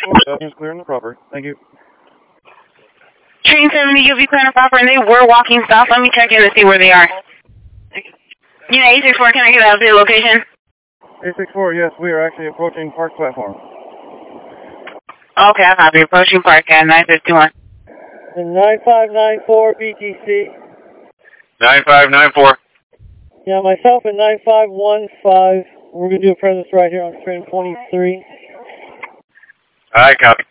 Is clear and proper. Thank you. Train 70, you'll be clear and proper, and they were walking south. Let me check in to see where they are. Yeah, 864, can I get an updated location? 864, yes, we are actually approaching Park platform. Okay, I copy. Approaching Park at 951. 9594 BTC. 9594. Yeah, myself and 9515. We're going to do a presence right here on train 23. Alright, copy.